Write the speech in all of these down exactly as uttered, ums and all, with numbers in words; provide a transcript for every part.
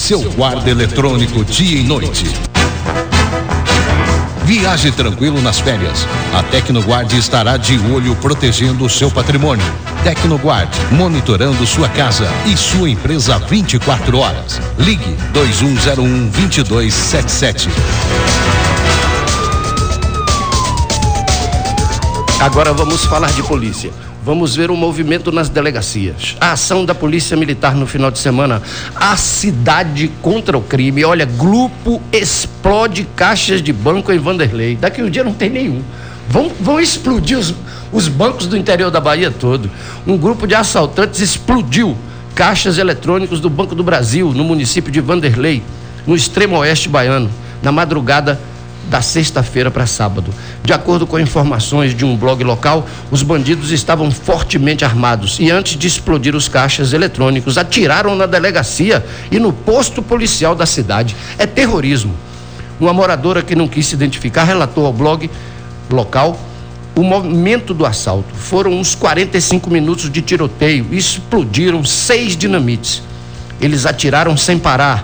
seu guarda eletrônico dia e noite. Viaje tranquilo nas férias. A Tecnoguard estará de olho protegendo o seu patrimônio. Tecnoguard, monitorando sua casa e sua empresa vinte e quatro horas. Ligue dois um zero um, dois dois sete sete. Agora vamos falar de polícia. Vamos ver o movimento nas delegacias. A ação da Polícia Militar no final de semana. A cidade contra o crime. Olha, grupo explode caixas de banco em Vanderlei. Daqui um dia não tem nenhum. Vão, vão explodir os, os bancos do interior da Bahia todo. Um grupo de assaltantes explodiu caixas eletrônicos do Banco do Brasil, no município de Vanderlei, no extremo oeste baiano, na madrugada da sexta-feira para sábado. De acordo com informações de um blog local, os bandidos estavam fortemente armados e antes de explodir os caixas eletrônicos, atiraram na delegacia e no posto policial da cidade. É terrorismo. Uma moradora que não quis se identificar relatou ao blog local o momento do assalto. Foram uns quarenta e cinco minutos de tiroteio e explodiram seis dinamites. Eles atiraram sem parar.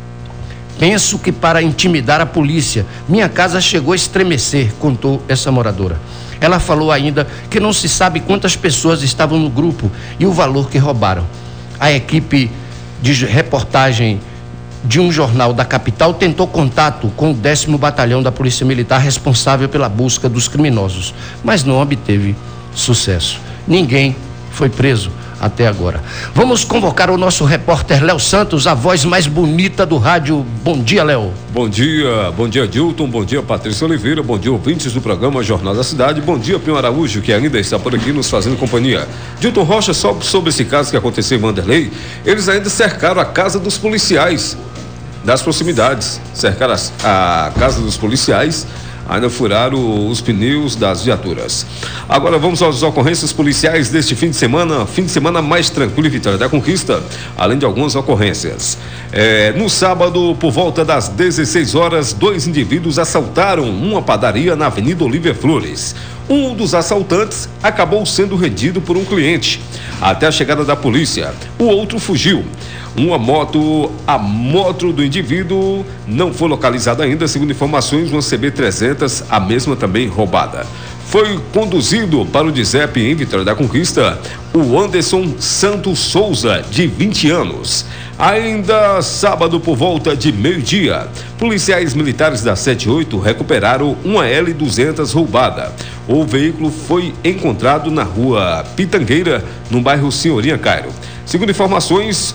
Penso que para intimidar a polícia. Minha casa chegou a estremecer, contou essa moradora. Ela falou ainda que não se sabe quantas pessoas estavam no grupo e o valor que roubaram. A equipe de reportagem de um jornal da capital tentou contato com o décimo Batalhão da Polícia Militar responsável pela busca dos criminosos, mas não obteve sucesso. Ninguém foi preso até agora. Vamos convocar o nosso repórter Léo Santos, a voz mais bonita do rádio. Bom dia, Léo. Bom dia, bom dia, Dilton, bom dia, Patrícia Oliveira, bom dia, ouvintes do programa Jornal da Cidade, bom dia, Pinho Araújo, que ainda está por aqui nos fazendo companhia. Dilton Rocha, só sobre esse caso que aconteceu em Vanderlei, eles ainda cercaram a casa dos policiais das proximidades, cercaram a, a casa dos policiais, ainda furaram os pneus das viaturas. Agora vamos às ocorrências policiais deste fim de semana, fim de semana mais tranquilo em Vitória da Conquista, além de algumas ocorrências. É, no sábado, por volta das dezesseis horas, dois indivíduos assaltaram uma padaria na Avenida Olívia Flores. Um dos assaltantes acabou sendo rendido por um cliente até a chegada da polícia. O outro fugiu. Uma moto, a moto do indivíduo não foi localizada ainda, segundo informações, uma C B trezentos, a mesma também roubada. Foi conduzido para o D S E P em Vitória da Conquista o Anderson Santos Souza, de vinte anos. Ainda sábado, por volta de meio-dia, policiais militares da setenta e oito recuperaram uma L duzentos roubada. O veículo foi encontrado na rua Pitangueira, no bairro Senhorinha Cairo. Segundo informações,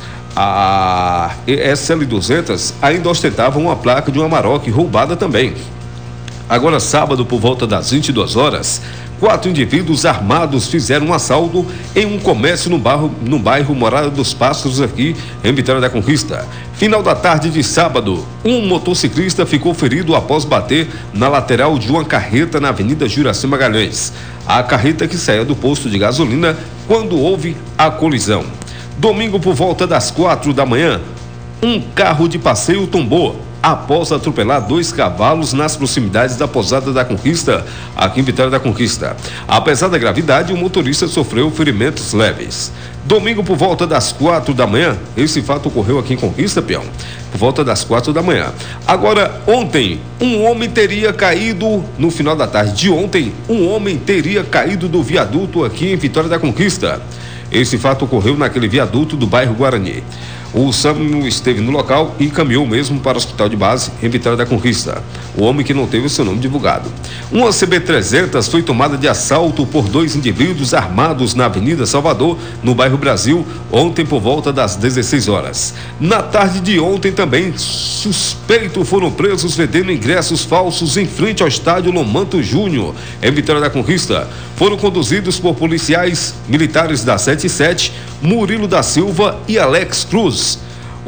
a S L duzentos ainda ostentava uma placa de uma Amarok roubada também. Agora, sábado, por volta das vinte e duas horas, quatro indivíduos armados fizeram um assalto em um comércio no bairro, no bairro Morada dos Pássaros, aqui em Vitória da Conquista. Final da tarde de sábado, um motociclista ficou ferido após bater na lateral de uma carreta na Avenida Juraci Magalhães. A carreta que saía do posto de gasolina quando houve a colisão. Domingo, por volta das quatro da manhã, um carro de passeio tombou após atropelar dois cavalos nas proximidades da Pousada da Conquista, aqui em Vitória da Conquista. Apesar da gravidade, o motorista sofreu ferimentos leves. Domingo, por volta das quatro da manhã, esse fato ocorreu aqui em Conquista, peão, por volta das quatro da manhã. Agora, ontem, um homem teria caído, no final da tarde de ontem, um homem teria caído do viaduto aqui em Vitória da Conquista. Esse fato ocorreu naquele viaduto do bairro Guarani. O SAMU esteve no local e caminhou mesmo para o hospital de base em Vitória da Conquista. O homem que não teve o seu nome divulgado. Uma C B trezentos foi tomada de assalto por dois indivíduos armados na Avenida Salvador, no bairro Brasil, ontem por volta das dezesseis horas. Na tarde de ontem também, suspeitos foram presos vendendo ingressos falsos em frente ao estádio Lomanto Júnior, em Vitória da Conquista. Foram conduzidos por policiais militares da setenta e sete, Murilo da Silva e Alex Cruz.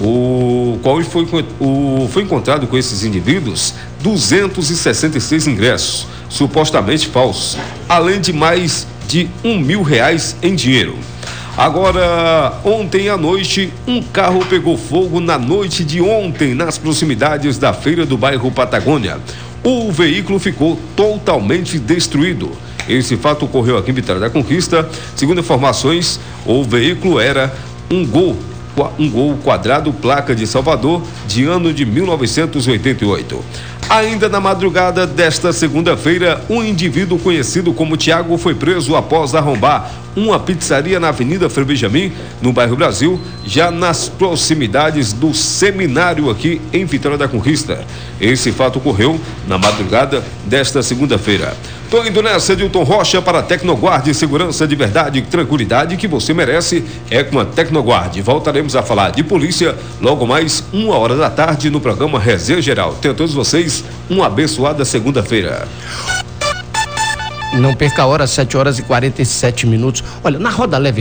O qual foi, o, foi encontrado com esses indivíduos duzentos e sessenta e seis ingressos, supostamente falsos, além de mais de um mil reais em dinheiro. Agora, ontem à noite, um carro pegou fogo na noite de ontem, nas proximidades da feira do bairro Patagônia. O veículo ficou totalmente destruído. Esse fato ocorreu aqui em Vitória da Conquista. Segundo informações, o veículo era um Gol um Gol quadrado, placa de Salvador, de ano de mil novecentos e oitenta e oito. Ainda na madrugada desta segunda-feira, um indivíduo conhecido como Tiago foi preso após arrombar uma pizzaria na Avenida Frei Benjamin, no bairro Brasil, já nas proximidades do seminário aqui em Vitória da Conquista. Esse fato ocorreu na madrugada desta segunda-feira. Tô indo nessa, Dilton Rocha, para a Tecnoguard. Segurança de verdade e tranquilidade que você merece é com a Tecnoguard. Voltaremos a falar de polícia logo mais uma hora da tarde no programa Resenha Geral. Tenho a todos vocês uma abençoada segunda-feira. Não perca a hora, sete horas e quarenta e sete minutos. Olha, na Roda Leve